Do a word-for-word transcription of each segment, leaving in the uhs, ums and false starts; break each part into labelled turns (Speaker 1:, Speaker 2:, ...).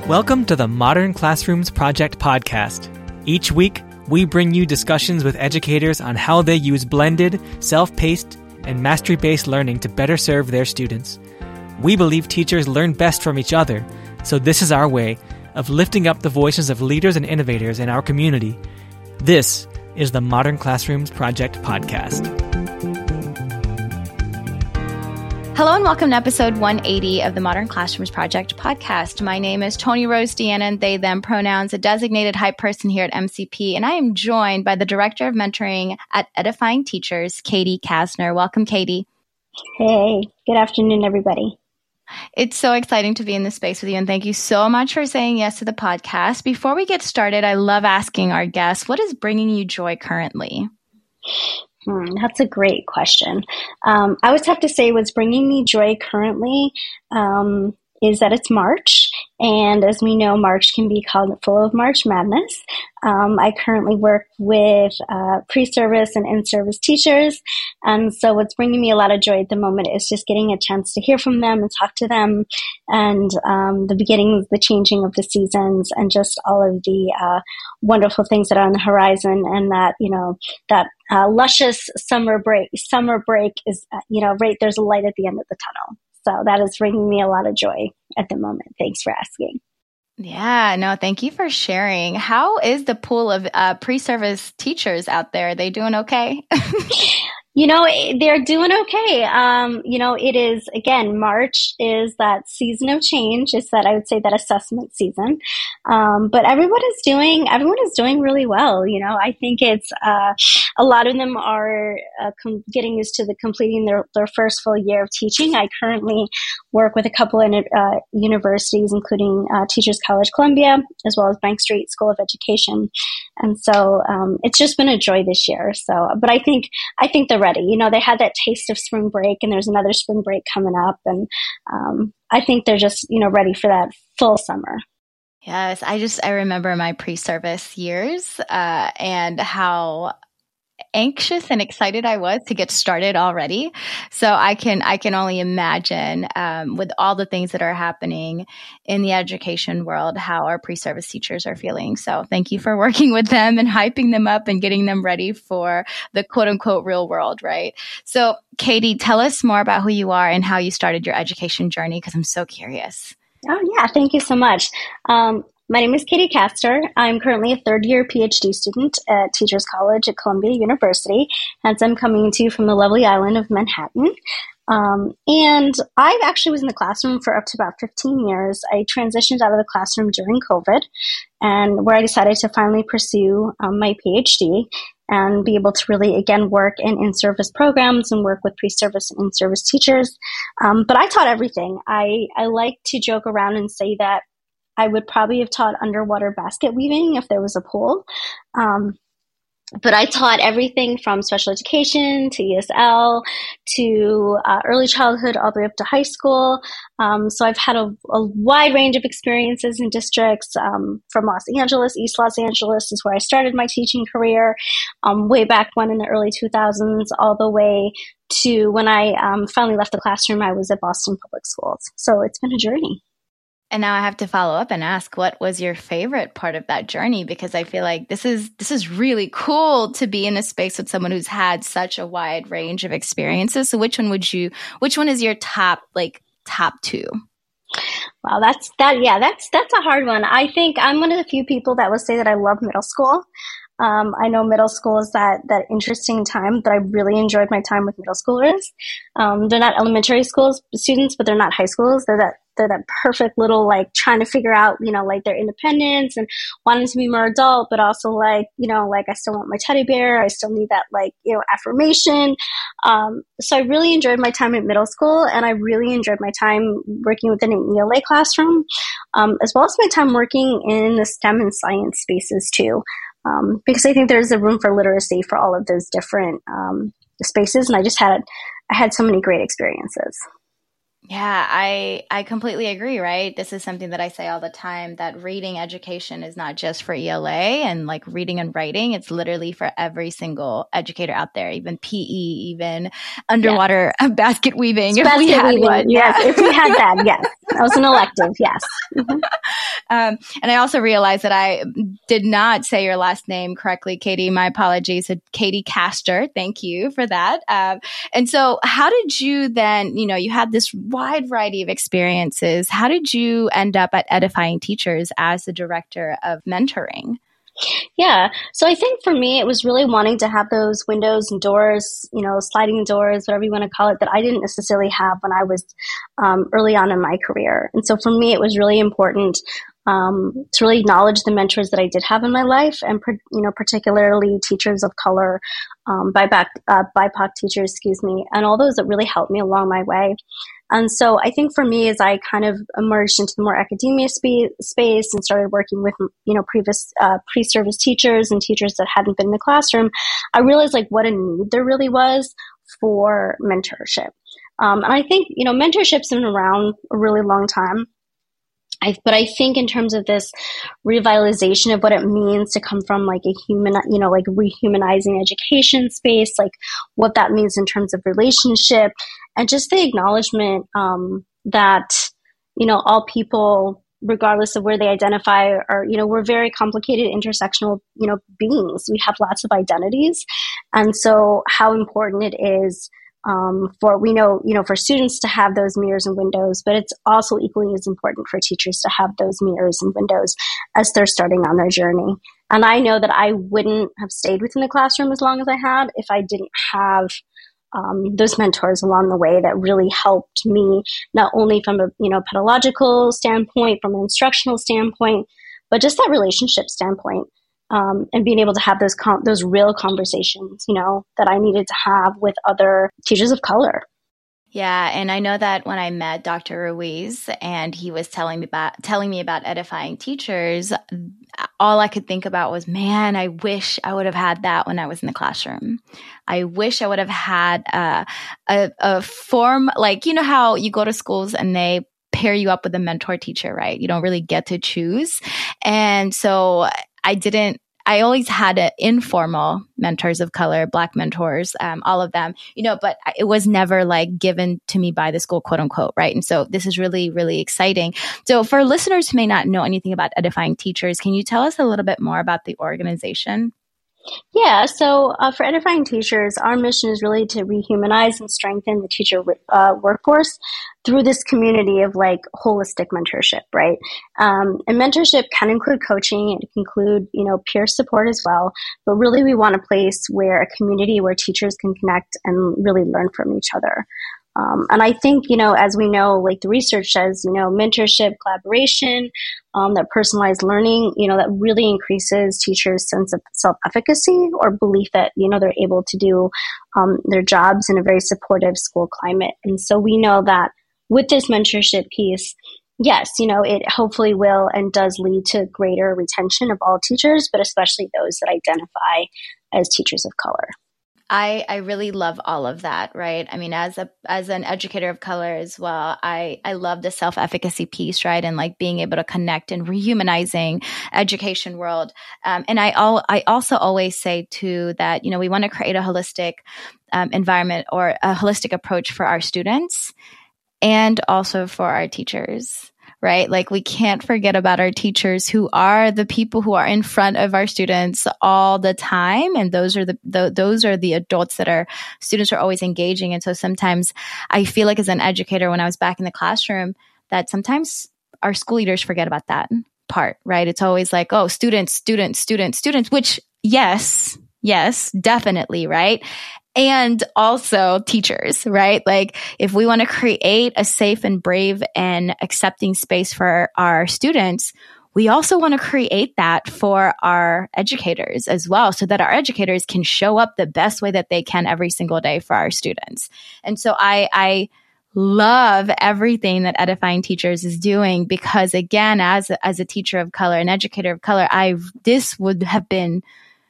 Speaker 1: Welcome to the Modern Classrooms Project podcast. Each week, we bring you discussions with educators on how they use blended, self-paced, and mastery-based learning to better serve their students. We believe teachers learn best from each other, so this is our way of lifting up the voices of leaders and innovators in our community. This is the Modern Classrooms Project podcast.
Speaker 2: Hello and welcome to episode one eighty of the Modern Classrooms Project podcast. My name is Tony Rose Deanna, they, them pronouns, a designated hype person here at M C P, and I am joined by the Director of Mentoring at Edifying Teachers, Katie Kasner. Welcome, Katie.
Speaker 3: Hey, good afternoon, everybody.
Speaker 2: It's so exciting to be in this space with you, and thank you so much for saying yes to the podcast. Before we get started, I love asking our guests, what is bringing you joy currently?
Speaker 3: Hmm, that's a great question. Um, I would have to say what's bringing me joy currently um, is that it's March. And as we know, March can be called full of March madness. Um, I currently work with uh, pre-service and in-service teachers. And so what's bringing me a lot of joy at the moment is just getting a chance to hear from them and talk to them, and um, the beginnings, the changing of the seasons, and just all of the uh, wonderful things that are on the horizon. And that, you know, that uh, luscious summer break, summer break is, uh, you know, right, there's a light at the end of the tunnel. So that is bringing me a lot of joy at the moment. Thanks for asking.
Speaker 2: Yeah, no, thank you for sharing. How is the pool of uh, pre-service teachers out there? Are they doing okay?
Speaker 3: You know, they're doing okay. Um, you know, it is, again, March is that season of change. It's that, I would say, that assessment season. Um, but everyone is doing, everyone is doing really well. You know, I think it's, uh, a lot of them are uh, com- getting used to the completing their, their first full year of teaching. I currently work with a couple of uh, universities, including uh, Teachers College Columbia, as well as Bank Street School of Education. And so um, it's just been a joy this year. So, but I think, I think they're ready. You know, they had that taste of spring break, and there's another spring break coming up. And um, I think they're just, you know, ready for that full summer.
Speaker 2: Yes, I just, I remember my pre-service years uh, and how anxious and excited I was to get started already. So I can I can only imagine um, with all the things that are happening in the education world, how our pre-service teachers are feeling. So thank you for working with them and hyping them up and getting them ready for the quote unquote real world, right? So Katie, tell us more about who you are and how you started your education journey, because I'm so curious.
Speaker 3: Oh yeah, thank you so much. Um, My name is Katie Kasner. I'm currently a third-year PhD student at Teachers College at Columbia University, hence I'm coming to you from the lovely island of Manhattan. Um, and I actually was in the classroom for up to about fifteen years. I transitioned out of the classroom during COVID, and where I decided to finally pursue um, my PhD and be able to really, again, work in in-service programs and work with pre-service and in-service teachers. Um, but I taught everything. I, I like to joke around and say that I would probably have taught underwater basket weaving if there was a pool. Um, but I taught everything from special education to E S L to uh, early childhood all the way up to high school. Um, so I've had a, a wide range of experiences in districts um, from Los Angeles. East Los Angeles is where I started my teaching career um, way back when in the early two thousands, all the way to when I um, finally left the classroom. I was at Boston Public Schools. So it's been a journey.
Speaker 2: And now I have to follow up and ask, what was your favorite part of that journey? Because I feel like this is this is really cool to be in a space with someone who's had such a wide range of experiences. So which one would you, which one is your top, like top two?
Speaker 3: Wow, that's that. Yeah, that's that's a hard one. I think I'm one of the few people that would say that I love middle school. Um, I know middle school is that that interesting time, but I really enjoyed my time with middle schoolers. Um, they're not elementary school students, but they're not high schools. They're that they're that perfect little, like, trying to figure out, you know, like, their independence and wanting to be more adult, but also like, you know, like, I still want my teddy bear. I still need that, like, you know, affirmation. Um, so I really enjoyed my time at middle school, and I really enjoyed my time working within an E L A classroom, um, as well as my time working in the STEM and science spaces too. Um, because I think there's a room for literacy for all of those different um, spaces, and I just had I had so many great experiences.
Speaker 2: Yeah, I I completely agree, right? This is something that I say all the time, that reading education is not just for E L A and like reading and writing. It's literally for every single educator out there, even P E, even underwater yeah. basket weaving. If
Speaker 3: basket
Speaker 2: we had
Speaker 3: weaving,
Speaker 2: one.
Speaker 3: yes. If we had that, yes. That was an elective, yes. Mm-hmm.
Speaker 2: Um, and I also realized that I did not say your last name correctly, Katie. My apologies. So Katie Castor. Thank you for that. Um, and so how did you then, you know, you had this wide variety of experiences. How did you end up at Edifying Teachers as the director of mentoring?
Speaker 3: Yeah. So I think for me, it was really wanting to have those windows and doors, you know, sliding doors, whatever you want to call it, that I didn't necessarily have when I was um, early on in my career. And so for me, it was really important um, to really acknowledge the mentors that I did have in my life, and, you know, particularly teachers of color, um, B I P O C, uh, B I P O C teachers, excuse me, and all those that really helped me along my way. And so I think for me, as I kind of emerged into the more academia spe- space and started working with, you know, previous uh, pre-service teachers and teachers that hadn't been in the classroom, I realized like what a need there really was for mentorship. Um, and I think, you know, mentorship's been around a really long time. I, but I think in terms of this revitalization of what it means to come from like a human, you know, like rehumanizing education space, like what that means in terms of relationship, and just the acknowledgement um, that, you know, all people, regardless of where they identify, are, you know, we're very complicated intersectional, you know, beings. We have lots of identities. And so how important it is Um, for, we know, you know, for students to have those mirrors and windows, but it's also equally as important for teachers to have those mirrors and windows as they're starting on their journey. And I know that I wouldn't have stayed within the classroom as long as I had if I didn't have um, those mentors along the way that really helped me, not only from a, you know, pedagogical standpoint, from an instructional standpoint, but just that relationship standpoint. Um, and being able to have those com- those real conversations, you know, that I needed to have with other teachers of color.
Speaker 2: Yeah, and I know that when I met Doctor Ruiz and he was telling me about telling me about Edifying Teachers, all I could think about was, man, I wish I would have had that when I was in the classroom. I wish I would have had uh, a a form, like, you know how you go to schools and they pair you up with a mentor teacher, right? You don't really get to choose. And so I didn't, I always had a informal mentors of color, Black mentors, um, all of them, you know, but it was never like given to me by the school, quote unquote, right? And so this is really, really exciting. So for listeners who may not know anything about Edifying Teachers, can you tell us a little bit more about the organization?
Speaker 3: Yeah, so uh, for Edifying Teachers, our mission is really to rehumanize and strengthen the teacher uh, workforce through this community of like holistic mentorship, right? Um, and mentorship can include coaching, it can include, you know, peer support as well. But really, we want a place where a community where teachers can connect and really learn from each other. Um, and I think, you know, as we know, like the research says, you know, mentorship, collaboration, um, that personalized learning, you know, that really increases teachers' sense of self-efficacy or belief that, you know, they're able to do um, their jobs in a very supportive school climate. And so we know that with this mentorship piece, yes, you know, it hopefully will and does lead to greater retention of all teachers, but especially those that identify as teachers of color.
Speaker 2: I, I really love all of that, right? I mean, as a as an educator of color as well, I, I love the self-efficacy piece, right? And like being able to connect and rehumanizing education world. Um, and I all I also always say too that, you know, we want to create a holistic um, environment or a holistic approach for our students and also for our teachers. Right? Like we can't forget about our teachers who are the people who are in front of our students all the time. And those are the, the those are the adults that our students are always engaging. And so sometimes I feel like as an educator, when I was back in the classroom, that sometimes our school leaders forget about that part, right? It's always like, oh, students, students, students, students, which yes, yes, definitely, right? And also teachers, right? Like if we want to create a safe and brave and accepting space for our students, we also want to create that for our educators as well, so that our educators can show up the best way that they can every single day for our students. And so I, I love everything that Edifying Teachers is doing because, again, as as a teacher of color, an educator of color, I this would have been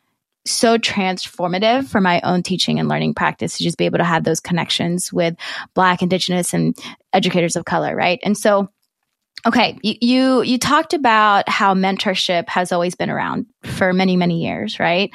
Speaker 2: so transformative for my own teaching and learning practice to just be able to have those connections with Black, Indigenous, and educators of color, right? And so, okay, you, you you talked about how mentorship has always been around for many, many years, right?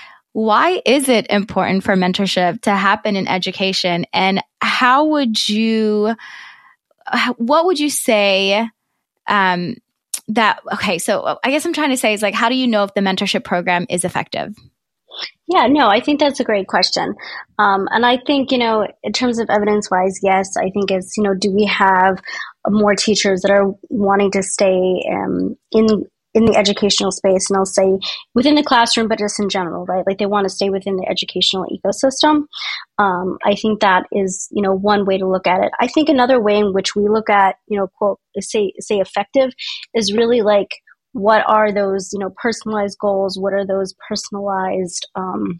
Speaker 2: Why is it important for mentorship to happen in education? And how would you, what would you say um, that, okay, so I guess I'm trying to say is like, how do you know if the mentorship program is effective?
Speaker 3: Yeah, no, I think that's a great question. Um, and I think, you know, in terms of evidence-wise, yes, I think it's, you know, do we have more teachers that are wanting to stay um, in in the educational space, and I'll say within the classroom, but just in general, right? Like they want to stay within the educational ecosystem. Um, I think that is, you know, one way to look at it. I think another way in which we look at, you know, quote, say, say effective is really like, what are those, you know, personalized goals? What are those personalized, um,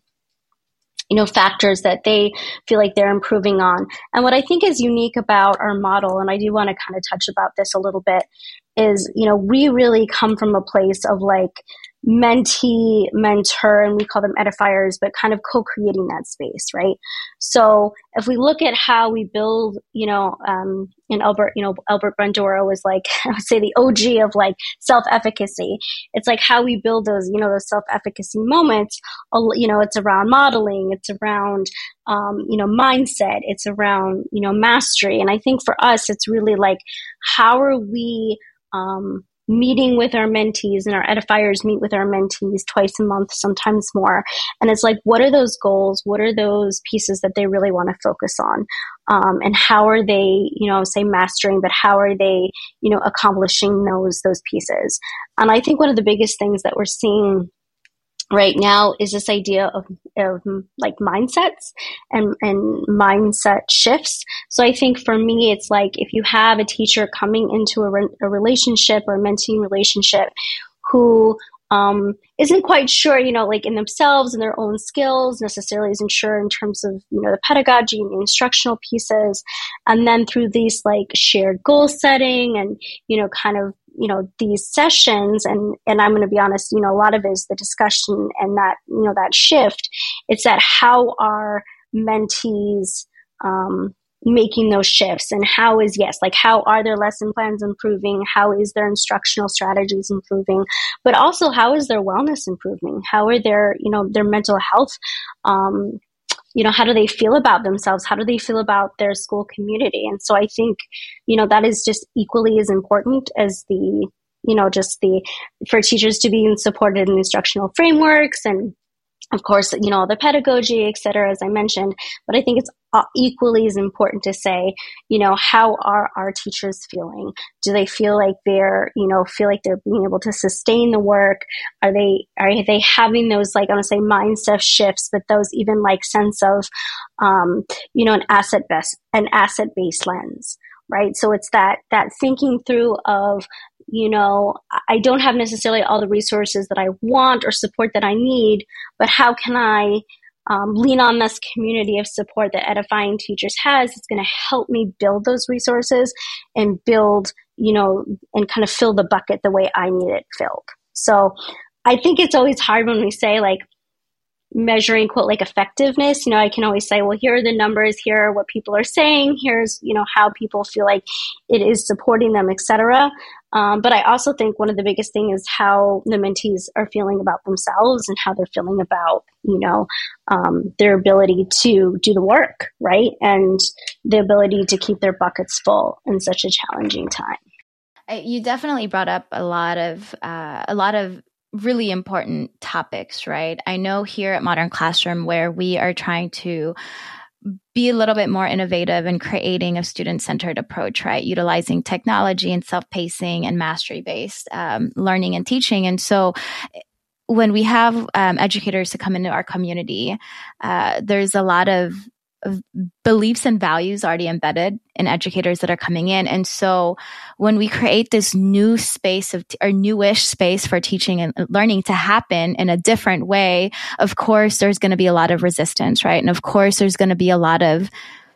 Speaker 3: you know, factors that they feel like they're improving on? And what I think is unique about our model, and I do want to kind of touch about this a little bit, is, you know, we really come from a place of like mentee, mentor, and we call them edifiers, but kind of co-creating that space, right? So if we look at how we build, you know, um, and Albert, you know, Albert Bandura was like, I would say the O G of like self-efficacy. It's like how we build those, you know, those self-efficacy moments, you know, it's around modeling, it's around, um, you know, mindset, it's around, you know, mastery. And I think for us, it's really like, how are we, um, meeting with our mentees, and our edifiers meet with our mentees twice a month, sometimes more. And it's like, what are those goals? What are those pieces that they really want to focus on? Um, and how are they, you know, say mastering, but how are they, you know, accomplishing those, those pieces? And I think one of the biggest things that we're seeing right now is this idea of, of like mindsets and, and mindset shifts. So I think for me, it's like if you have a teacher coming into a, re- a relationship or a mentee relationship who um, isn't quite sure, you know, like in themselves and their own skills, necessarily isn't sure in terms of, you know, the pedagogy and the instructional pieces. And then through these like shared goal setting and, you know, kind of, you know, these sessions, and, and I'm going to be honest, you know, a lot of it is the discussion and that, you know, that shift. It's that how are mentees um, making those shifts, and how is, yes, like how are their lesson plans improving? How is their instructional strategies improving? But also how is their wellness improving? How are their, you know, their mental health, um, you know, how do they feel about themselves? How do they feel about their school community? And so I think, you know, that is just equally as important as the, you know, just the, for teachers to be supported in instructional frameworks and, of course, you know, all the pedagogy, et cetera, as I mentioned. But I think it's equally as important to say, you know, how are our teachers feeling? Do they feel like they're, you know, feel like they're being able to sustain the work? Are they, are they having those, like, I want to say mindset shifts, but those even like sense of, um, you know, an asset best, an asset based lens, right? So it's that, that thinking through of, you know, I don't have necessarily all the resources that I want or support that I need, but how can I um, lean on this community of support that Edifying Teachers has? It's going to help me build those resources and build, you know, and kind of fill the bucket the way I need it filled. So I think it's always hard when we say like measuring, quote, like effectiveness. You know, I can always say, well, here are the numbers, here are what people are saying, here's, you know, how people feel like it is supporting them, et cetera. Um, but I also think one of the biggest things is how the mentees are feeling about themselves and how they're feeling about, you know, um, their ability to do the work, right? And the ability to keep their buckets full in such a challenging time.
Speaker 2: You definitely brought up a lot of, uh, a lot of really important topics, right? I know here at Modern Classroom, where we are trying to be a little bit more innovative in creating a student-centered approach, right? Utilizing technology and self-pacing and mastery-based um, learning and teaching. And so when we have um, educators to come into our community, uh, there's a lot of of beliefs and values already embedded in educators that are coming in. And so when we create this new space of, t- or newish space for teaching and learning to happen in a different way, of course, there's going to be a lot of resistance, right? And of course, there's going to be a lot of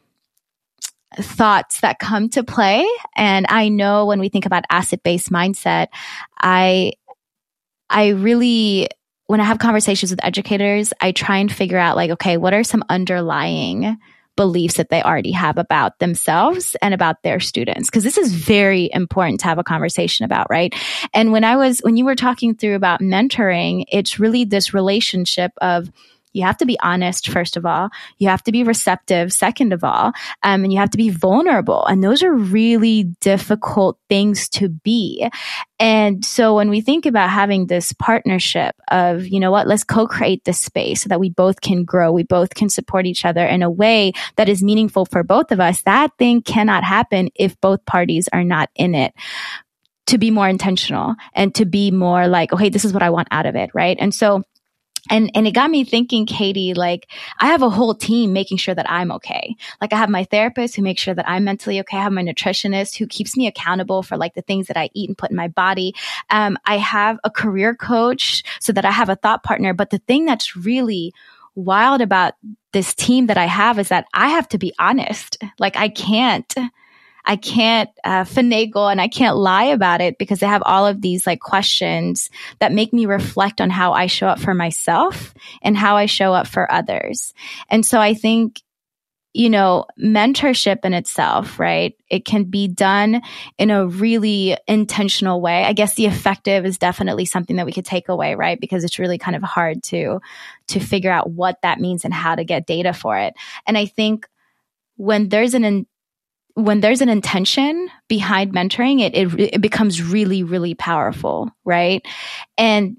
Speaker 2: thoughts that come to play. And I know when we think about asset-based mindset, I, I really, when I have conversations with educators, I try and figure out like, okay, what are some underlying beliefs that they already have about themselves and about their students? Because this is very important to have a conversation about, right? And when I was, when you were talking through about mentoring, it's really this relationship of, You have to be honest, first of all. You have to be receptive, second of all. Um, and you have to be vulnerable. And those are really difficult things to be. And so when we think about having this partnership of, you know what, let's co-create this space so that we both can grow, we both can support each other in a way that is meaningful for both of us, that thing cannot happen if both parties are not in it. To be more intentional and to be more like, okay, this is what I want out of it, right? And so And and it got me thinking, Katie, like I have a whole team making sure that I'm okay. Like I have my therapist who makes sure that I'm mentally okay. I have my nutritionist who keeps me accountable for like the things that I eat and put in my body. Um, I have a career coach so that I have a thought partner. But the thing that's really wild about this team that I have is that I have to be honest. Like I can't. I can't uh, finagle and I can't lie about it because they have all of these like questions that make me reflect on how I show up for myself and how I show up for others. And so I think, you know, mentorship in itself, right? It can be done in a really intentional way. I guess the effective is definitely something that we could take away, right? Because it's really kind of hard to, to figure out what that means and how to get data for it. And I think when there's an in, when there's an intention behind mentoring, it, it it becomes really, really powerful, right? And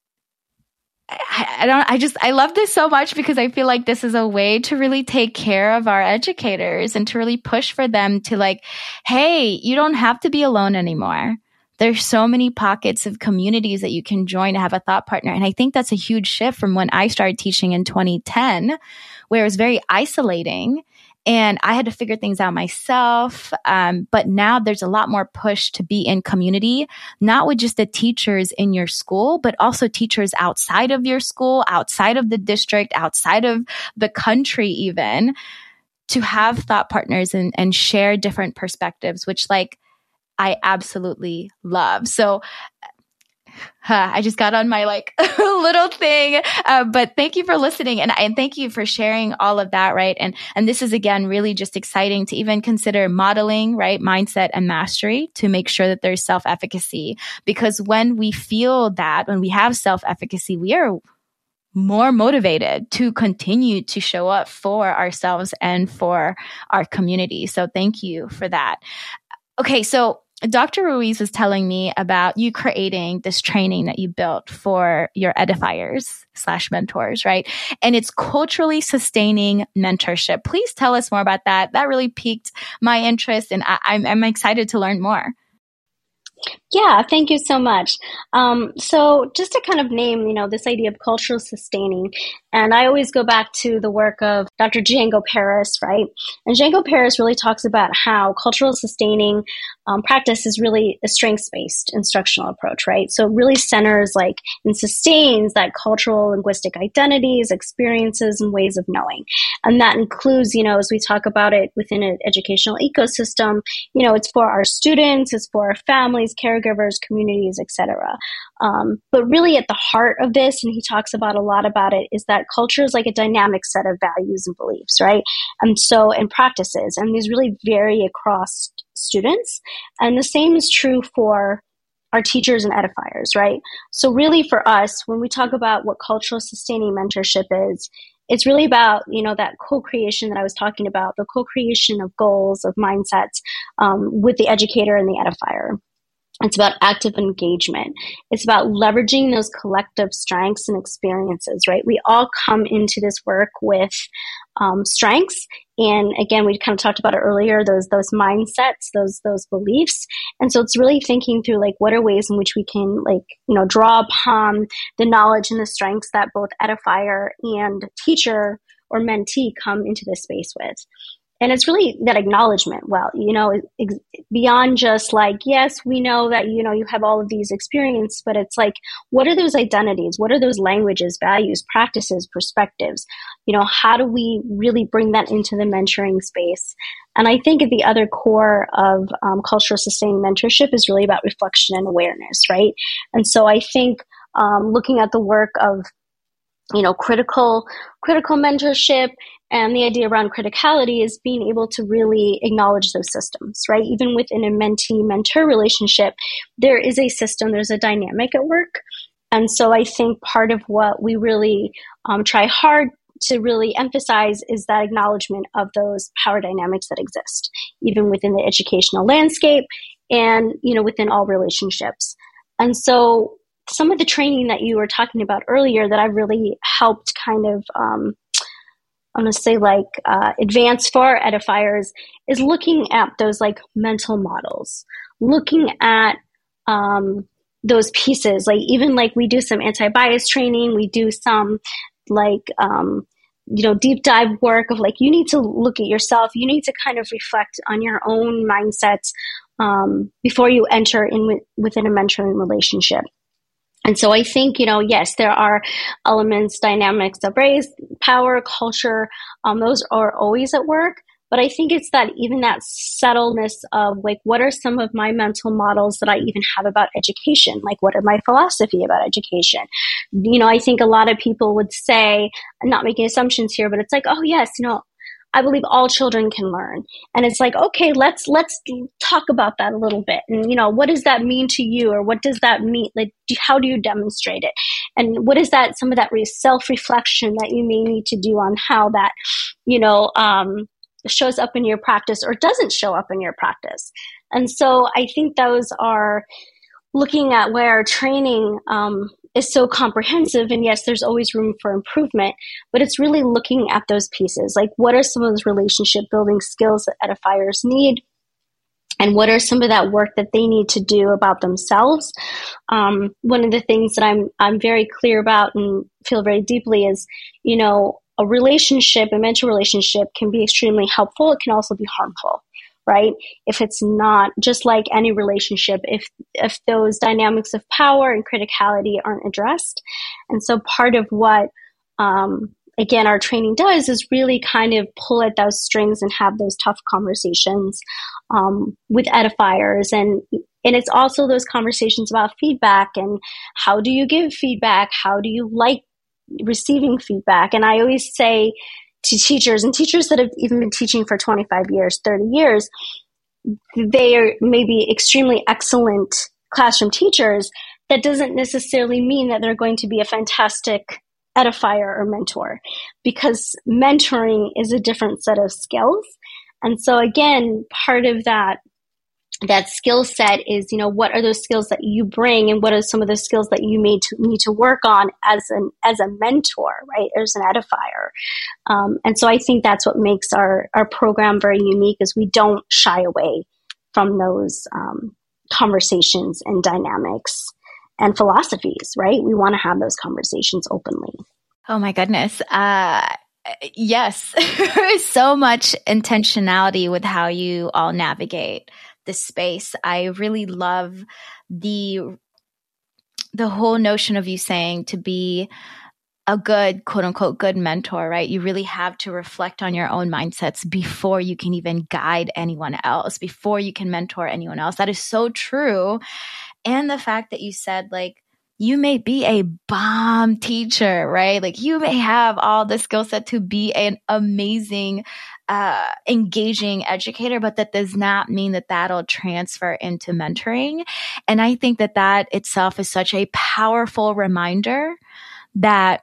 Speaker 2: I, I don't, I just, I love this so much because I feel like this is a way to really take care of our educators and to really push for them to like, hey, you don't have to be alone anymore. There's so many pockets of communities that you can join to have a thought partner. And I think that's a huge shift from when I started teaching in twenty ten, where it was very isolating. And I had to figure things out myself. Um, but now there's a lot more push to be in community, not with just the teachers in your school, but also teachers outside of your school, outside of the district, outside of the country even, to have thought partners and, and share different perspectives, which like I absolutely love. So Huh, I just got on my like little thing, uh, but thank you for listening and, and thank you for sharing all of that, right? And and this is again really just exciting to even consider modeling, right, mindset and mastery to make sure that there's self-efficacy. Because when we feel that, when we have self-efficacy, we are more motivated to continue to show up for ourselves and for our community. So thank you for that. Okay, so Doctor Ruiz was telling me about you creating this training that you built for your edifiers slash mentors, right? And it's culturally sustaining mentorship. Please tell us more about that. That really piqued my interest and I, I'm, I'm excited to learn more.
Speaker 3: Yeah, thank you so much. Um, so just to kind of name, you know, this idea of cultural sustaining, and I always go back to the work of Doctor Django Paris, right? And Django Paris really talks about how cultural sustaining um, practice is really a strengths-based instructional approach, right? So it really centers like and sustains that cultural linguistic identities, experiences, and ways of knowing. And that includes, you know, as we talk about it within an educational ecosystem, you know, it's for our students, it's for our families, caregivers, communities, et cetera. Um, but really at the heart of this, and he talks about a lot about it, is that culture is like a dynamic set of values and beliefs, right? And so, and practices, and these really vary across students. And the same is true for our teachers and edifiers, right? So really for us, when we talk about what cultural sustaining mentorship is, it's really about, you know, that co-creation that I was talking about, the co-creation of goals, of mindsets um, with the educator and the edifier. It's about active engagement. It's about leveraging those collective strengths and experiences, right? We all come into this work with um, strengths. And again, we kind of talked about it earlier, those those mindsets, those those beliefs. And so it's really thinking through like what are ways in which we can like, you know, draw upon the knowledge and the strengths that both edifier and teacher or mentee come into this space with. And it's really that acknowledgement. Well, you know, ex- beyond just like, yes, we know that, you know, you have all of these experiences, but it's like, what are those identities? What are those languages, values, practices, perspectives? You know, how do we really bring that into the mentoring space? And I think at the other core of um, cultural sustained mentorship is really about reflection and awareness, right? And so I think um, looking at the work of, you know, critical, critical mentorship, and the idea around criticality is being able to really acknowledge those systems, right? Even within a mentee-mentor relationship, there is a system, there's a dynamic at work. And so I think part of what we really um, try hard to really emphasize is that acknowledgement of those power dynamics that exist, even within the educational landscape and, you know, within all relationships. And so some of the training that you were talking about earlier that I really helped kind of, um, I'm going to say like uh, advance for our edifiers is looking at those like mental models, looking at um, those pieces, like even like we do some anti-bias training, we do some like, um, you know, deep dive work of like, you need to look at yourself. You need to kind of reflect on your own mindsets um, before you enter in with, within a mentoring relationship. And so I think, you know, yes, there are elements, dynamics of race, power, culture. Um, those are always at work. But I think it's that even that subtleness of like, what are some of my mental models that I even have about education? Like, what are my philosophy about education? You know, I think a lot of people would say, I'm not making assumptions here, but it's like, oh yes, you know, I believe all children can learn. And it's like, okay, let's, let's talk about that a little bit. And, you know, what does that mean to you? Or what does that mean? Like, do, how do you demonstrate it? And what is that, some of that re- self-reflection that you may need to do on how that, you know, um, shows up in your practice or doesn't show up in your practice. And so I think those are looking at where training um, is so comprehensive. And yes, there's always room for improvement, but it's really looking at those pieces. Like, what are some of those relationship building skills that edifiers need? And what are some of that work that they need to do about themselves? Um, one of the things that I'm I'm very clear about and feel very deeply is, you know, a relationship, a mentor relationship can be extremely helpful. It can also be harmful, right? If it's not, just like any relationship, if if those dynamics of power and criticality aren't addressed. And so part of what, um, again, our training does is really kind of pull at those strings and have those tough conversations um, with edifiers. And and it's also those conversations about feedback and how do you give feedback? How do you like receiving feedback? And I always say to teachers, and teachers that have even been teaching for twenty-five years, thirty years, they are maybe extremely excellent classroom teachers. That doesn't necessarily mean that they're going to be a fantastic edifier or mentor, because mentoring is a different set of skills. And so again, part of that that skill set is, you know, what are those skills that you bring and what are some of the skills that you may to, need to work on as an as a mentor, right, as an edifier. Um, and so I think that's what makes our, our program very unique, is we don't shy away from those um, conversations and dynamics and philosophies, right? We want to have those conversations openly.
Speaker 2: Oh my goodness. Uh, yes. So much intentionality with how you all navigate the space. I really love the the whole notion of you saying to be a good, quote unquote, good mentor, right? You really have to reflect on your own mindsets before you can even guide anyone else, before you can mentor anyone else. That is so true. And the fact that you said, like, you may be a bomb teacher, right? Like, you may have all the skill set to be an amazing, uh, engaging educator, but that does not mean that that'll transfer into mentoring. And I think that that itself is such a powerful reminder that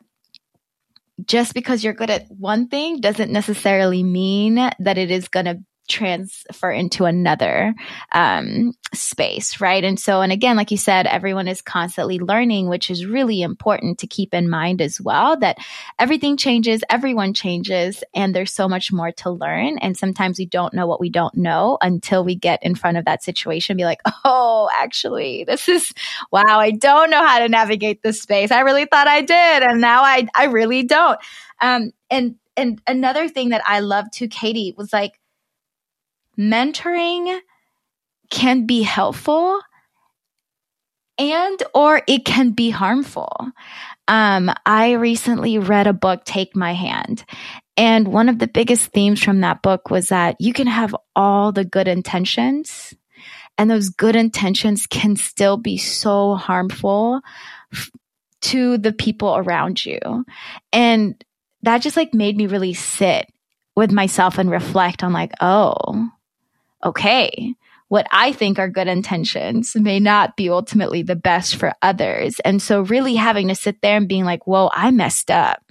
Speaker 2: just because you're good at one thing doesn't necessarily mean that it is going to transfer into another um, space, right? And so, and again, like you said, everyone is constantly learning, which is really important to keep in mind as well, that everything changes, everyone changes, and there's so much more to learn. And sometimes we don't know what we don't know until we get in front of that situation and be like, oh, actually, this is, wow, I don't know how to navigate this space. I really thought I did. And now I, I really don't. Um, and, and another thing that I love too, Katie, was like, mentoring can be helpful and or it can be harmful. Um, I recently read a book, Take My Hand. And one of the biggest themes from that book was that you can have all the good intentions, and those good intentions can still be so harmful f- to the people around you. And that just like made me really sit with myself and reflect on like, oh, okay, what I think are good intentions may not be ultimately the best for others. And so really having to sit there and being like, whoa, I messed up.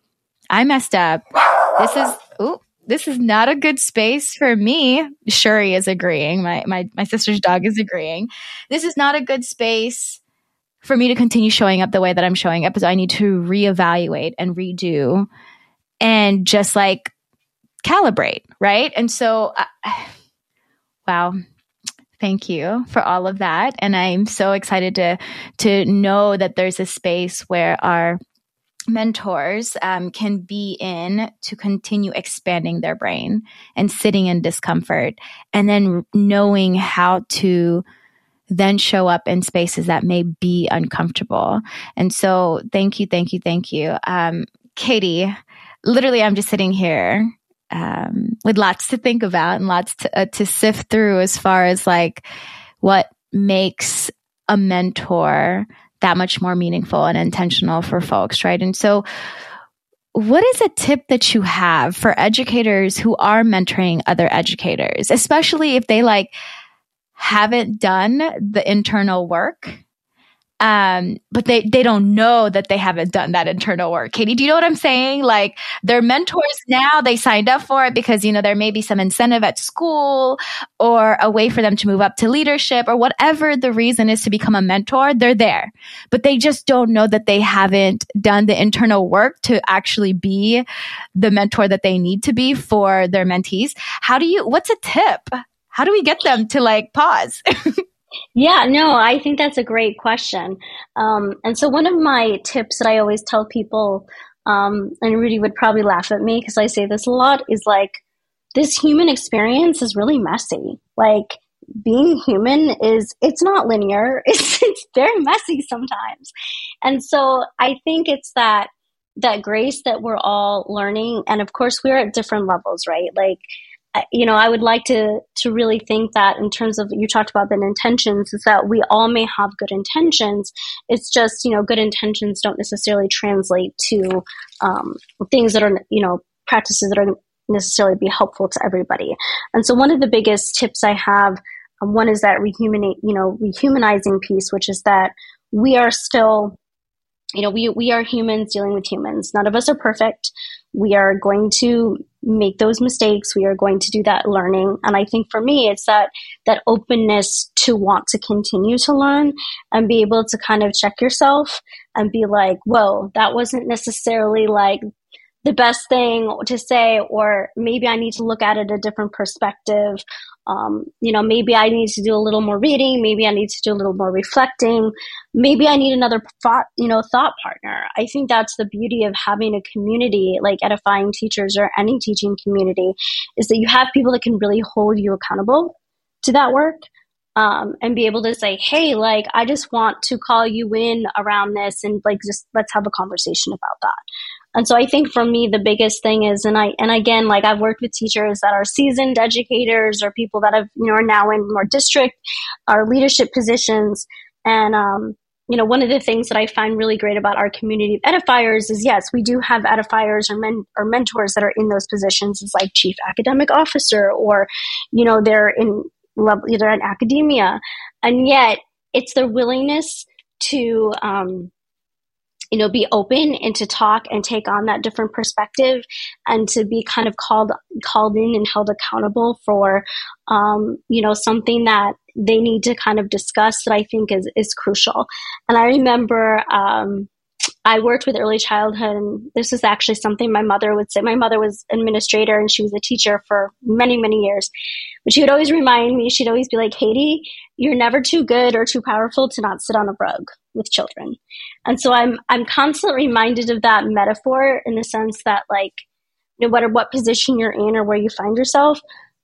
Speaker 2: I messed up. This is, ooh, this is not a good space for me. Shuri is agreeing. My, my, my sister's dog is agreeing. This is not a good space for me to continue showing up the way that I'm showing up, because I need to reevaluate and redo and just like calibrate. Right. And so, uh, wow. Thank you for all of that. And I'm so excited to, to know that there's a space where our mentors um, can be in to continue expanding their brain and sitting in discomfort, and then knowing how to then show up in spaces that may be uncomfortable. And so thank you, thank you, thank you. Um, Katie, literally I'm just sitting here um, with lots to think about and lots to, uh, to sift through as far as like what makes a mentor that much more meaningful and intentional for folks, right? And so what is a tip that you have for educators who are mentoring other educators, especially if they like haven't done the internal work, um, but they, they don't know that they haven't done that internal work? Katie, do you know what I'm saying? Like they're mentors now, they signed up for it because, you know, there may be some incentive at school or a way for them to move up to leadership or whatever the reason is to become a mentor. They're there, but they just don't know that they haven't done the internal work to actually be the mentor that they need to be for their mentees. How do you, what's a tip? How do we get them to like pause?
Speaker 3: Yeah, no, I think that's a great question. Um, and so one of my tips that I always tell people, um, and Rudy would probably laugh at me because I say this a lot, is like, this human experience is really messy. Like being human is, it's not linear. It's, it's very messy sometimes. And so I think it's that, that grace that we're all learning. And of course we're at different levels, right? Like, you know, I would like to to really think that in terms of, you talked about the intentions, is that we all may have good intentions. It's just, you know, good intentions don't necessarily translate to um, things that are, you know, practices that are necessarily be helpful to everybody. And so one of the biggest tips I have, um, one is that rehumanate, you know, rehumanizing piece, which is that we are still, you know, we we are humans dealing with humans. None of us are perfect. We are going to make those mistakes. We are going to do that learning. And I think for me, it's that, that openness to want to continue to learn and be able to kind of check yourself and be like, whoa, that wasn't necessarily like the best thing to say, or maybe I need to look at it a different perspective. Um, you know, maybe I need to do a little more reading. Maybe I need to do a little more reflecting. Maybe I need another thought, you know, thought partner. I think that's the beauty of having a community like Edifying Teachers or any teaching community, is that you have people that can really hold you accountable to that work. Um, and be able to say, hey, like, I just want to call you in around this, and like, just let's have a conversation about that. And so I think for me, the biggest thing is, and I, and again, like I've worked with teachers that are seasoned educators or people that have, you know, are now in more district or leadership positions. And, um, you know, one of the things that I find really great about our community of edifiers is, yes, we do have edifiers or men or mentors that are in those positions, as like chief academic officer, or, you know, they're in level, they're in academia. And yet it's their willingness to, um, you know, be open and to talk and take on that different perspective, and to be kind of called, called in and held accountable for, um, you know, something that they need to kind of discuss, that I think is, is crucial. And I remember, um, I worked with early childhood, and this is actually something my mother would say. My mother was an administrator and she was a teacher for many, many years. But she would always remind me, she'd always be like, Katie, you're never too good or too powerful to not sit on a rug with children. And so I'm I'm constantly reminded of that metaphor, in the sense that, like, no matter what position you're in or where you find yourself,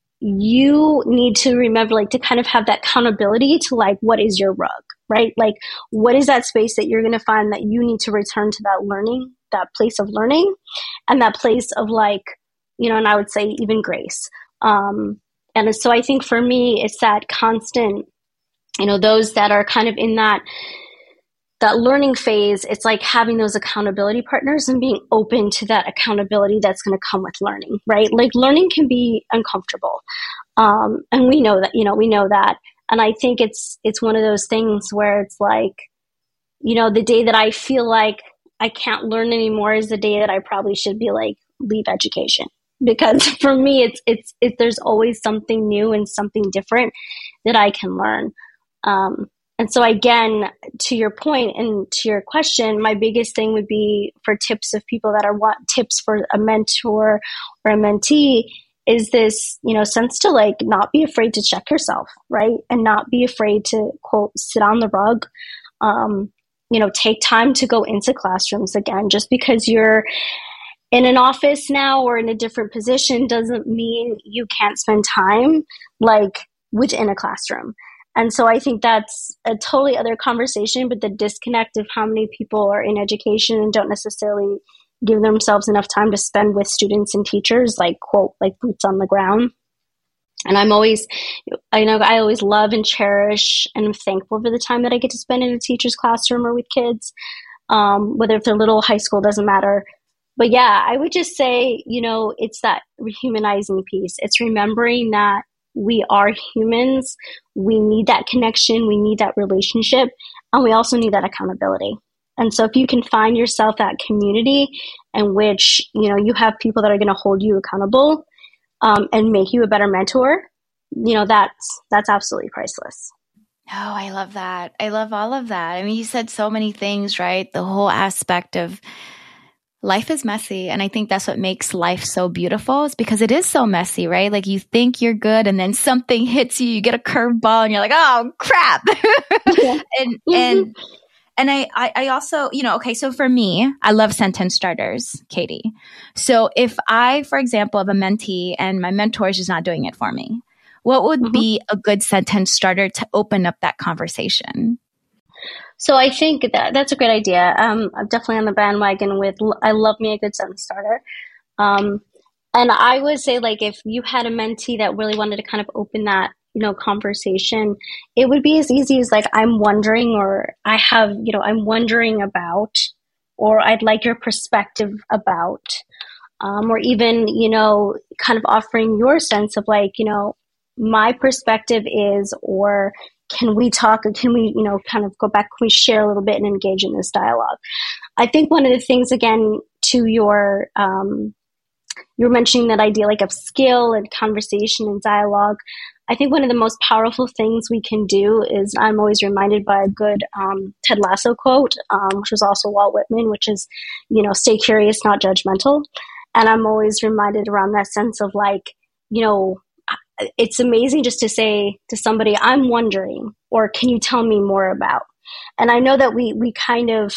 Speaker 3: you need to remember, like, to kind of have that accountability to, like, what is your rug, right? Like, what is that space that you're going to find that you need to return to that learning, that place of learning, and that place of, like, you know, and I would say even grace. Um, and so I think for me, it's that constant, you know, those that are kind of in that, that learning phase, it's like having those accountability partners and being open to that accountability that's going to come with learning, right? Like learning can be uncomfortable. Um, and we know that, you know, we know that. And I think it's, it's one of those things where it's like, you know, the day that I feel like I can't learn anymore is the day that I probably should be like, leave education. Because for me, it's, it's, it, there's always something new and something different that I can learn. Um, and so again, to your point and to your question, my biggest thing would be for tips of people that are want tips for a mentor or a mentee is this, you know, sense to like not be afraid to check yourself, right? And not be afraid to quote, sit on the rug. Um, you know, take time to go into classrooms again. Just because you're in an office now or in a different position doesn't mean you can't spend time like within a classroom. And so I think that's a totally other conversation, but the disconnect of how many people are in education and don't necessarily give themselves enough time to spend with students and teachers, like quote, like boots on the ground. And I'm always, I know I always love and cherish and I'm thankful for the time that I get to spend in a teacher's classroom or with kids, um, whether if they're little, high school, doesn't matter. But yeah, I would just say, you know, it's that rehumanizing piece. It's remembering that we are humans. We need that connection. We need that relationship. And we also need that accountability. And so if you can find yourself that community in which, you know, you have people that are going to hold you accountable um, and make you a better mentor, you know, that's, that's absolutely priceless.
Speaker 2: Oh, I love that. I love all of that. I mean, you said so many things, right? The whole aspect of life is messy. And I think that's what makes life so beautiful is because it is so messy, right? Like you think you're good and then something hits you, you get a curveball and you're like, oh crap.
Speaker 3: Yeah.
Speaker 2: and, mm-hmm. and, and I, I, I also, you know, okay. So for me, I love sentence starters, Katie. So if I, for example, have a mentee and my mentor is just not doing it for me, what would mm-hmm. be a good sentence starter to open up that conversation?
Speaker 3: So I think that that's a great idea. Um, I'm definitely on the bandwagon with, I love me a good sentence starter. Um, and I would say like, if you had a mentee that really wanted to kind of open that, you know, conversation, it would be as easy as like, I'm wondering, or I have, you know, I'm wondering about, or I'd like your perspective about, um, or even, you know, kind of offering your sense of like, you know, my perspective is, or can we talk, or can we, you know, kind of go back, can we share a little bit and engage in this dialogue? I think one of the things, again, to your, um, you're mentioning that idea like of skill and conversation and dialogue. I think one of the most powerful things we can do is, I'm always reminded by a good um, Ted Lasso quote, um, which was also Walt Whitman, which is, you know, stay curious, not judgmental. And I'm always reminded around that sense of like, you know, it's amazing just to say to somebody, I'm wondering, or can you tell me more about? And I know that we, we kind of,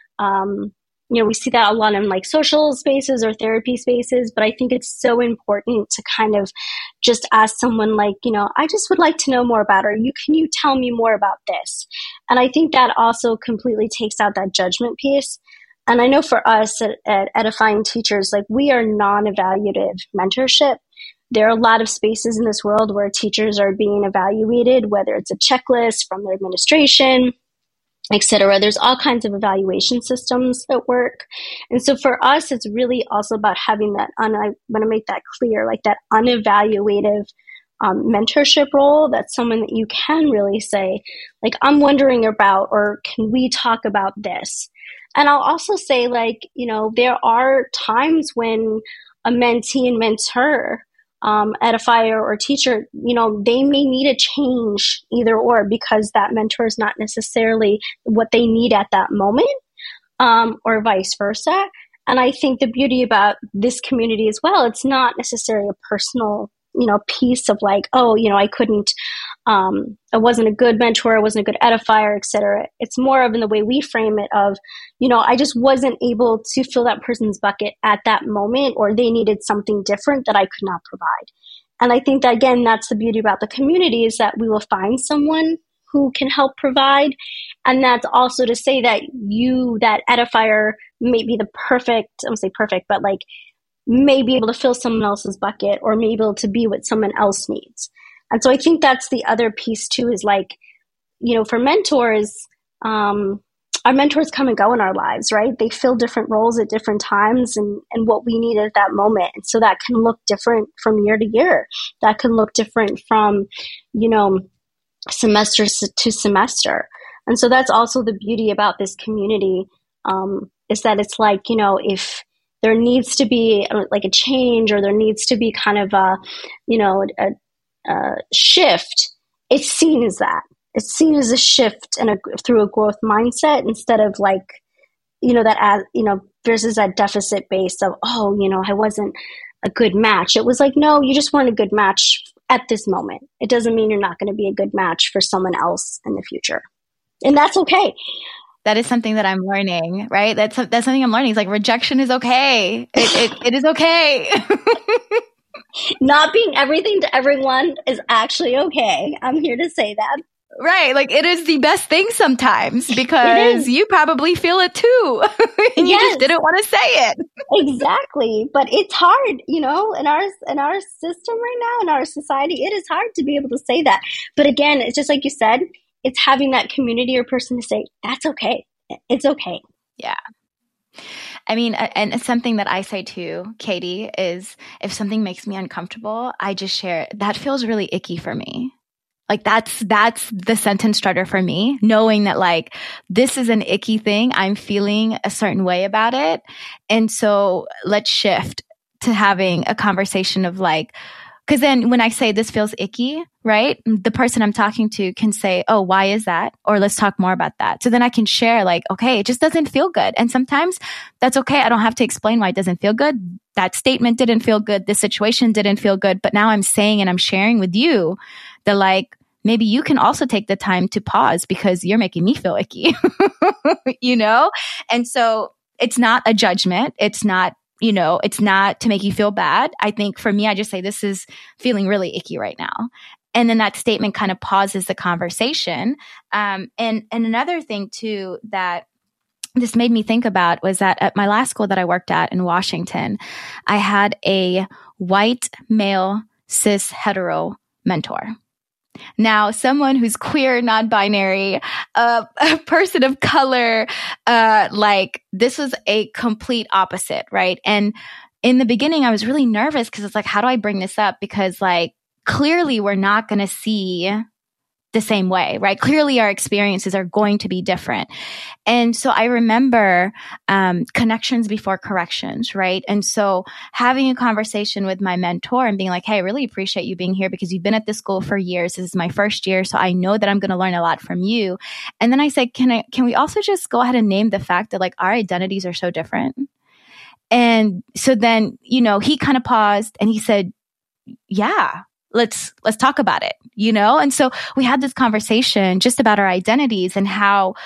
Speaker 3: um, you know, we see that a lot in like social spaces or therapy spaces, but I think it's so important to kind of just ask someone like, you know, I just would like to know more about, or you, can you tell me more about this? And I think that also completely takes out that judgment piece. And I know for us at, at Edifying Teachers, like we are non-evaluative mentorship. There are a lot of spaces in this world where teachers are being evaluated, whether it's a checklist from their administration, et cetera. There's all kinds of evaluation systems that work. And so for us, it's really also about having that, un- I want to make that clear, like that unevaluative um, mentorship role. That's someone that you can really say, like, I'm wondering about, or can we talk about this? And I'll also say, like, you know, there are times when a mentee and mentor, Um, edifier or teacher, you know, they may need a change either or, because that mentor is not necessarily what they need at that moment, um, or vice versa. And I think the beauty about this community as well, it's not necessarily a personal, you know, piece of like, oh, you know, I couldn't, um, I wasn't a good mentor, I wasn't a good edifier, et cetera. It's more of in the way we frame it of, you know, I just wasn't able to fill that person's bucket at that moment, or they needed something different that I could not provide. And I think that, again, that's the beauty about the community, is that we will find someone who can help provide. And that's also to say that you, that edifier, may be the perfect, I won't say perfect, but like may be able to fill someone else's bucket, or may be able to be what someone else needs. And so I think that's the other piece too, is like, you know, for mentors, um, our mentors come and go in our lives, right? They fill different roles at different times and, and what we need at that moment. And so that can look different from year to year. That can look different from, you know, semester to semester. And so that's also the beauty about this community, um, is that it's like, you know, if there needs to be a, like a change, or there needs to be kind of a, you know, a, a shift, it's seen as that. It's seen as a shift and a, through a growth mindset, instead of like, you know, that, as, you know, versus that deficit base of, oh, you know, I wasn't a good match. It was like, no, you just weren't a good match at this moment. It doesn't mean you're not going to be a good match for someone else in the future. And that's okay.
Speaker 2: That is something that I'm learning, right? That's that's something I'm learning. It's like rejection is okay. It, it, it is okay.
Speaker 3: Not being everything to everyone is actually okay. I'm here to say that.
Speaker 2: Right. Like it is the best thing sometimes, because you probably feel it too. And you
Speaker 3: yes.
Speaker 2: just didn't want to say it.
Speaker 3: Exactly. But it's hard, you know, in our, in our system right now, in our society, it is hard to be able to say that. But again, it's just like you said, it's having that community or person to say, that's okay. It's okay.
Speaker 2: Yeah. I mean, and something that I say too, Katie, is if something makes me uncomfortable, I just share, that feels really icky for me. Like that's, that's the sentence starter for me, knowing that like, this is an icky thing. I'm feeling a certain way about it. And so let's shift to having a conversation of like, because then when I say this feels icky, right, the person I'm talking to can say, oh, why is that? Or let's talk more about that. So then I can share like, okay, it just doesn't feel good. And sometimes that's okay. I don't have to explain why it doesn't feel good. That statement didn't feel good. This situation didn't feel good. But now I'm saying and I'm sharing with you that like, maybe you can also take the time to pause because you're making me feel icky, you know? And so it's not a judgment. It's not, you know, it's not to make you feel bad. I think for me, I just say, this is feeling really icky right now. And then that statement kind of pauses the conversation. Um, and, and another thing too, that this made me think about was that at my last school that I worked at in Washington, I had a white male cis hetero mentor. Now, someone who's queer, non-binary, uh, a person of color, uh, like this was a complete opposite, right? And in the beginning, I was really nervous because it's like, how do I bring this up? Because like, clearly we're not going to see the same way, right? Clearly our experiences are going to be different. And so I remember um, connections before corrections, right? And so having a conversation with my mentor and being like, hey, I really appreciate you being here because you've been at this school for years. This is my first year. So I know that I'm going to learn a lot from you. And then I said, can I, can we also just go ahead and name the fact that like our identities are so different? And so then, you know, he kind of paused and he said, yeah, let's, let's talk about it, you know? And so we had this conversation just about our identities and how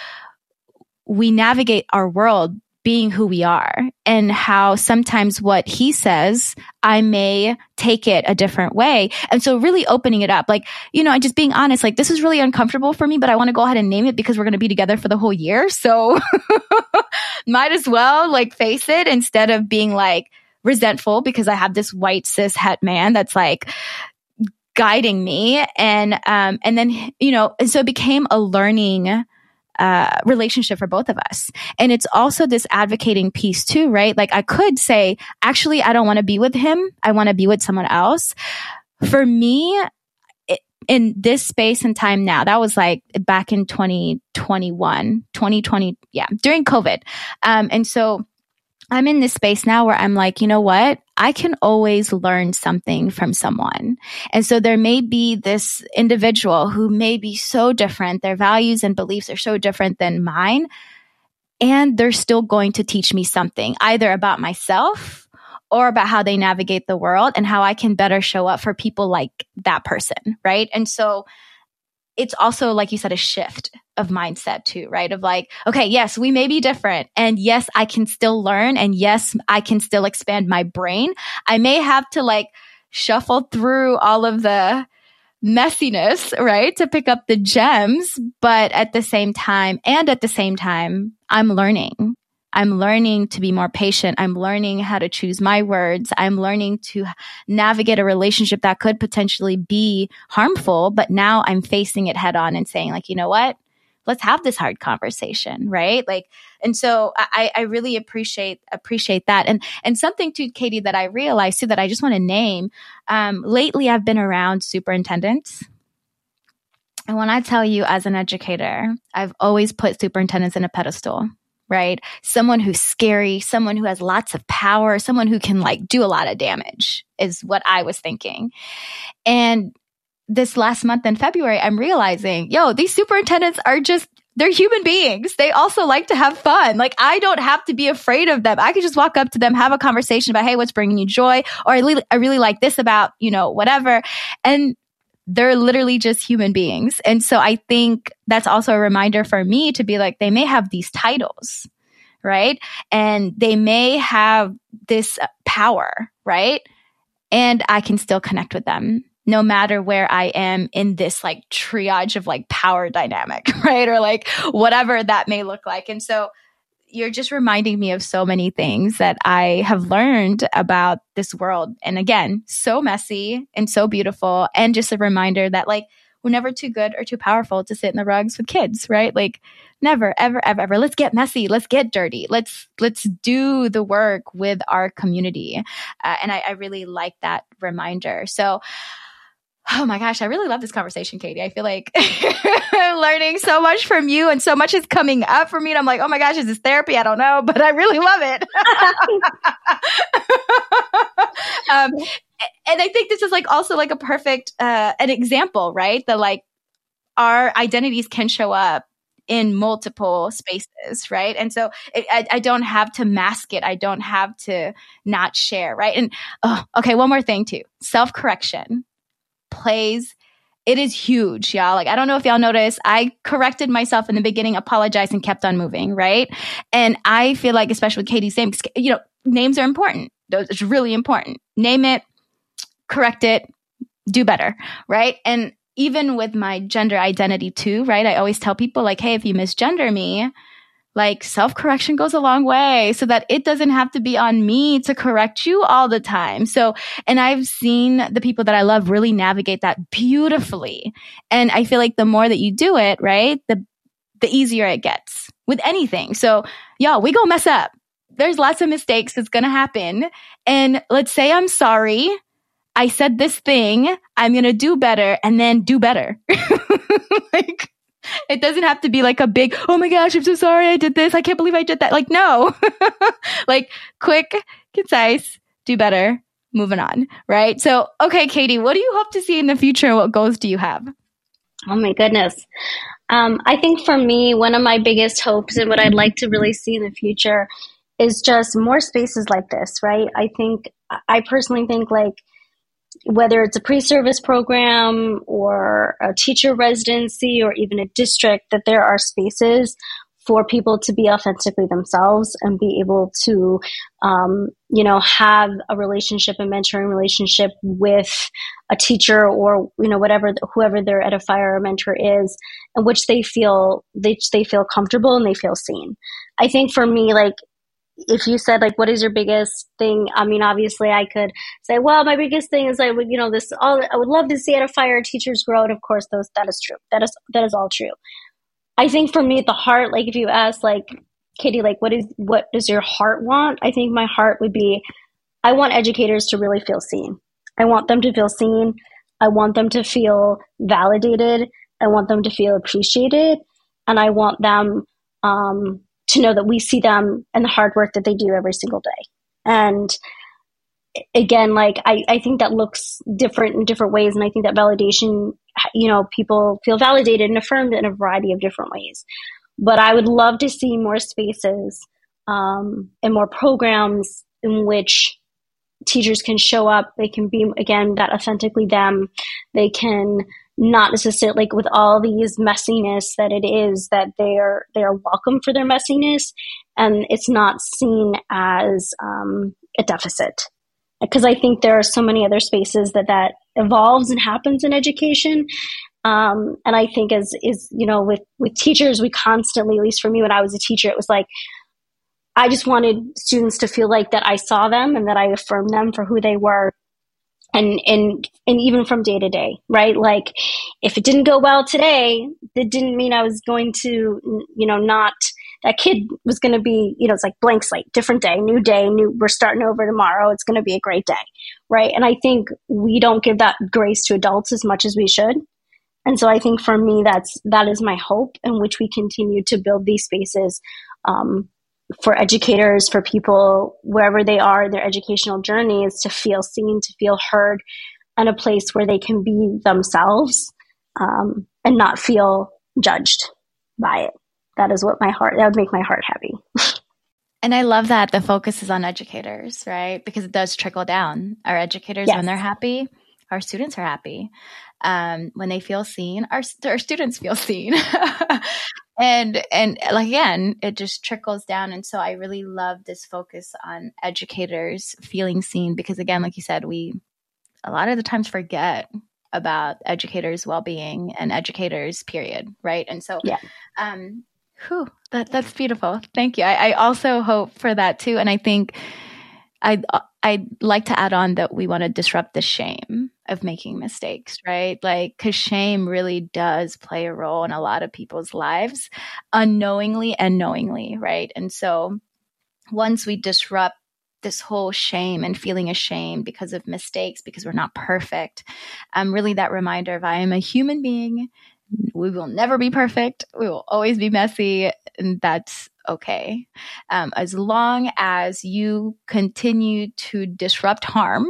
Speaker 2: we navigate our world being who we are, and how sometimes what he says, I may take it a different way. And so really opening it up, like, you know, and just being honest, like, this is really uncomfortable for me, but I want to go ahead and name it because we're going to be together for the whole year. So might as well like face it instead of being like resentful because I have this white cis het man that's like guiding me. And, um, and then, you know, and so it became a learning, uh, relationship for both of us. And it's also this advocating piece too, right? Like I could say, actually, I don't want to be with him. I want to be with someone else. For me, it, in this space and time now, that was like back in twenty twenty-one, twenty twenty, yeah, during COVID. Um, and so I'm in this space now where I'm like, you know what? I can always learn something from someone. And so there may be this individual who may be so different. Their values and beliefs are so different than mine. And they're still going to teach me something, either about myself or about how they navigate the world and how I can better show up for people like that person, right? And so it's also, like you said, a shift of mindset too, right? Of like, okay, yes, we may be different. And yes, I can still learn. And yes, I can still expand my brain. I may have to like shuffle through all of the messiness, right? To pick up the gems. But at the same time, and at the same time, I'm learning. I'm learning to be more patient. I'm learning how to choose my words. I'm learning to navigate a relationship that could potentially be harmful, but now I'm facing it head on and saying like, you know what? let's have this hard conversation, right? Like, and so I, I really appreciate appreciate that. And and something too, Katie, that I realized too that I just want to name. Um, lately, I've been around superintendents. And when I tell you as an educator, I've always put superintendents in a pedestal, right? Someone who's scary, someone who has lots of power, someone who can like do a lot of damage is what I was thinking. And this last month in February, I'm realizing, yo, these superintendents are just, they're human beings. They also like to have fun. Like, I don't have to be afraid of them. I could just walk up to them, have a conversation about, hey, what's bringing you joy? Or I really, I really like this about, you know, whatever. And they're literally just human beings. And so I think that's also a reminder for me to be like, they may have these titles, right? And they may have this power, right? And I can still connect with them no matter where I am in this like triage of like power dynamic, right? Or like whatever that may look like. And so you're just reminding me of so many things that I have learned about this world. And again, so messy and so beautiful. And just a reminder that like, we're never too good or too powerful to sit in the rugs with kids, right? Like never, ever, ever, ever. Let's get messy. Let's get dirty. Let's, let's do the work with our community. Uh, and I, I really like that reminder. So, oh my gosh, I really love this conversation, Katie. I feel like I'm learning so much from you and so much is coming up for me. And I'm like, oh my gosh, is this therapy? I don't know, but I really love it. um, and I think this is like also like a perfect, uh, an example, right? That like our identities can show up in multiple spaces, right? And so it, I, I don't have to mask it. I don't have to not share, right? And oh, okay, one more thing too, self-correction plays, it is huge, y'all. Like, I don't know if y'all noticed, I corrected myself in the beginning, apologized, and kept on moving, right? And I feel like, especially with Katie's name, you know, names are important. It's really important. Name it, correct it, do better, right? And even with my gender identity too, right? I always tell people like, hey, if you misgender me, like self-correction goes a long way so that it doesn't have to be on me to correct you all the time. So, and I've seen the people that I love really navigate that beautifully. And I feel like the more that you do it, right, the the easier it gets with anything. So, y'all, we gonna mess up. There's lots of mistakes that's gonna happen. And let's say I'm sorry. I said this thing. I'm gonna do better and then do better. Like, it doesn't have to be like a big, oh my gosh, I'm so sorry I did this. I can't believe I did that. Like, no, like quick, concise, do better, moving on. Right. So, okay, Katie, what do you hope to see in the future? What goals do you have?
Speaker 3: Oh my goodness. Um, I think for me, one of my biggest hopes and what I'd like to really see in the future is just more spaces like this, right? I think, I personally think like, whether it's a pre-service program or a teacher residency or even a district, that there are spaces for people to be authentically themselves and be able to, um, you know, have a relationship, a mentoring relationship with a teacher or, you know, whatever, whoever their edifier or mentor is, in which they feel, they, they feel comfortable and they feel seen. I think for me, like, if you said like, what is your biggest thing? I mean, obviously I could say, well, my biggest thing is I would, you know, this, all, I would love to see edifier teachers grow. And of course, those, that is true. That is, that is all true. I think for me at the heart, like if you ask like, Katie, like what is, what does your heart want? I think my heart would be, I want educators to really feel seen. I want them to feel seen. I want them to feel validated. I want them to feel appreciated. And I want them, um, to know that we see them and the hard work that they do every single day. And again, like, I, I think that looks different in different ways. And I think that validation, you know, people feel validated and affirmed in a variety of different ways. But I would love to see more spaces um, and more programs in which teachers can show up. They can be, again, that authentically them. They can not necessarily like with all these messiness that it is, that they are, they are welcome for their messiness and it's not seen as um, a deficit. Because I think there are so many other spaces that that evolves and happens in education. Um, and I think as is, you know, with, with teachers, we constantly, at least for me, when I was a teacher, it was like, I just wanted students to feel like that I saw them and that I affirmed them for who they were. And, and, and even from day to day, right? Like if it didn't go well today, that didn't mean I was going to, you know, not, that kid was going to be, you know, it's like blank slate, different day, new day, new, we're starting over tomorrow. It's going to be a great day. Right. And I think we don't give that grace to adults as much as we should. And so I think for me, that's, that is my hope, in which we continue to build these spaces, um, for educators, for people, wherever they are in their educational journey, is to feel seen, to feel heard, and a place where they can be themselves, um, and not feel judged by it. That is what my heart, that would make my heart happy.
Speaker 2: And I love that the focus is on educators, right? Because it does trickle down. Our educators, yes. When they're happy, our students are happy. Um, when they feel seen, our, our students feel seen. And, and like, again, it just trickles down. And so I really love this focus on educators feeling seen, because again, like you said, we a lot of the times forget about educators' well-being and educators, period. Right. And so,
Speaker 3: yeah.
Speaker 2: um, whew, that, that's beautiful. Thank you. I, I also hope for that too. And I think I, I'd like to add on that we want to disrupt the shame of making mistakes, right? Like, because shame really does play a role in a lot of people's lives, unknowingly and knowingly, right? And so once we disrupt this whole shame and feeling ashamed because of mistakes, because we're not perfect, um, really that reminder of I am a human being. We will never be perfect. We will always be messy, and that's okay. Um, as long as you continue to disrupt harm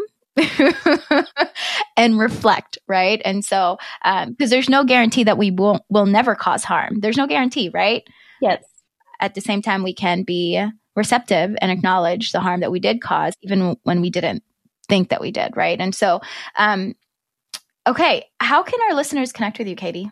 Speaker 2: and reflect, right? And so, um, because there's no guarantee that we won't, will never cause harm. There's no guarantee, right?
Speaker 3: Yes.
Speaker 2: At the same time, we can be receptive and acknowledge the harm that we did cause, even when we didn't think that we did, right? And so, um, okay, how can our listeners connect with you, Katie?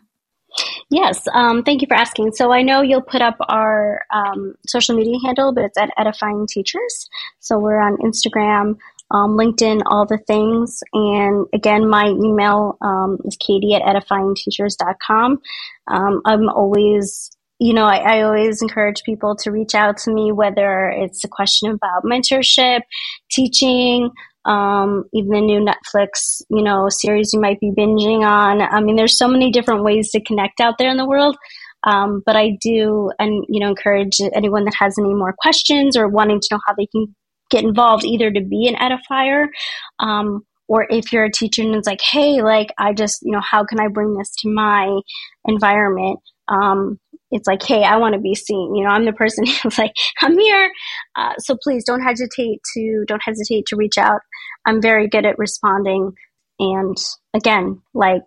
Speaker 3: Yes, um, thank you for asking. So I know you'll put up our um, social media handle, but it's at Edifying Teachers. So we're on Instagram, um, LinkedIn, all the things. And again, my email um, is Katie at edifying teachers dot com. Um, I'm always, you know, I, I always encourage people to reach out to me, whether it's a question about mentorship, teaching, Um, even the new Netflix, you know, series you might be binging on. I mean, there's so many different ways to connect out there in the world. Um, but I do, and, you know, encourage anyone that has any more questions or wanting to know how they can get involved, either to be an edifier, um, or if you're a teacher and it's like, hey, like, I just, you know, how can I bring this to my environment? Um, it's like, hey, I want to be seen. You know, I'm the person who's like, I'm here. Uh, so please don't hesitate to, don't hesitate to reach out. I'm very good at responding. And again, like,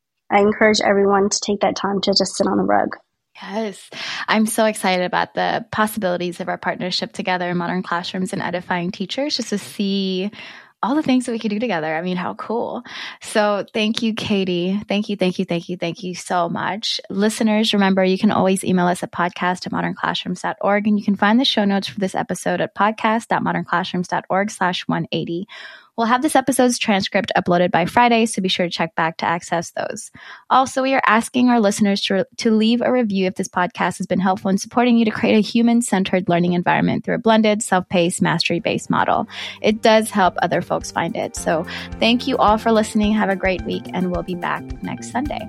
Speaker 3: I encourage everyone to take that time to just sit on the rug.
Speaker 2: Yes. I'm so excited about the possibilities of our partnership together in Modern Classrooms and Edifying Teachers, just to see all the things that we could do together. I mean, how cool. So thank you, Katie. Thank you, thank you, thank you, thank you so much. Listeners, remember, you can always email us at podcast at modern classrooms dot org, and you can find the show notes for this episode at podcast dot modern classrooms dot org slash one eighty. We'll have this episode's transcript uploaded by Friday, so be sure to check back to access those. Also, we are asking our listeners to, to leave a review if this podcast has been helpful in supporting you to create a human-centered learning environment through a blended, self-paced, mastery-based model. It does help other folks find it. So thank you all for listening. Have a great week, and we'll be back next Sunday.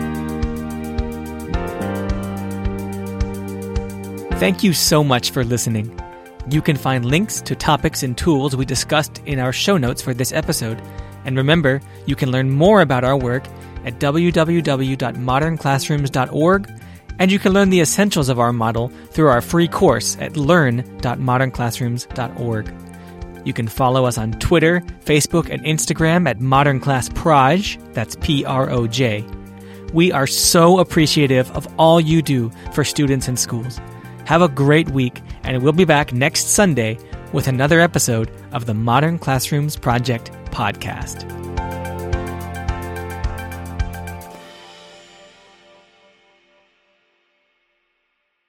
Speaker 1: Thank you so much for listening. You can find links to topics and tools we discussed in our show notes for this episode. And remember, you can learn more about our work at w w w dot modern classrooms dot org, and you can learn the essentials of our model through our free course at learn dot modern classrooms dot org. You can follow us on Twitter, Facebook, and Instagram at Modern Class Proj, that's P R O J. We are so appreciative of all you do for students and schools. Have a great week, and we'll be back next Sunday with another episode of the Modern Classrooms Project podcast.